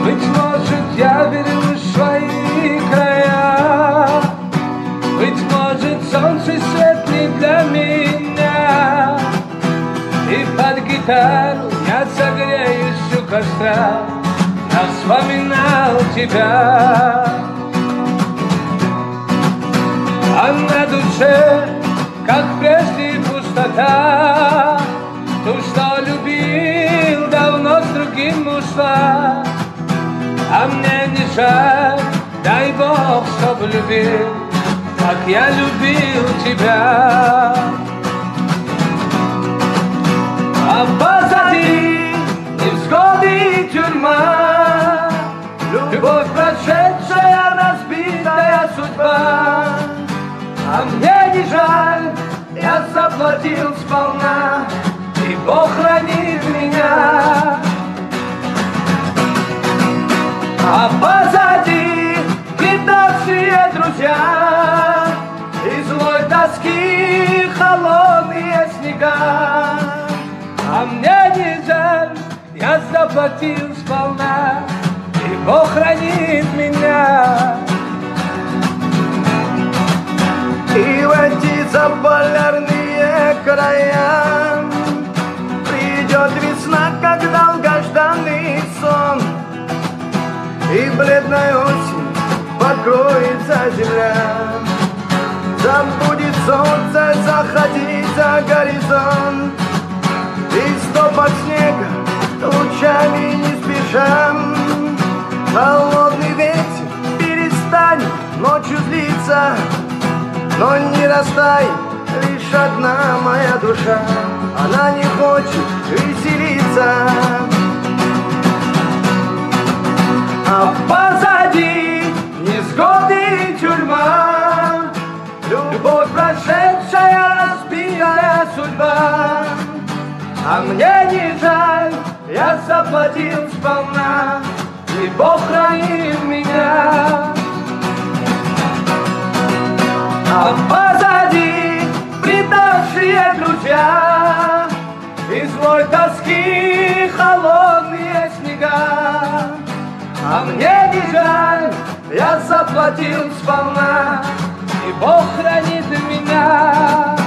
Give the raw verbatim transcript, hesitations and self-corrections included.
Быть может, я верю в свои края, быть может, солнце свет не для меня, и под гитару я согреюсь у костра, я вспоминал тебя. А на душе, как прежде, пустота, ту, что любил, давно с другим ушла. А мне не жаль, дай Бог, чтоб любил, как я любил тебя. А позади невзгоды и тюрьма, любовь прошедшая, разбитая судьба. А мне не жаль, я заплатил сполна, и Бог хранит меня. А позади предавшие друзья и злой тоски холодные снега. А мне не жаль, я заплатил сполна, и Бог хранит меня. И в эти заполярные края придет весна, как долгожданный сон, и бледная осень покроется земля. Забудет солнце заходить за горизонт, и стопок снега лучами не спеша. Холодный ветер перестанет ночью злиться, но не растает лишь одна моя душа, она не хочет веселиться. А позади невзгоды и тюрьма, любовь прошедшая, разбитая судьба. А мне не жаль, я заплатил сполна, и Бог хранит меня. А позади предавшие друзья и злой тоски холодные снега. А мне не жаль, я заплатил сполна, и Бог хранит меня.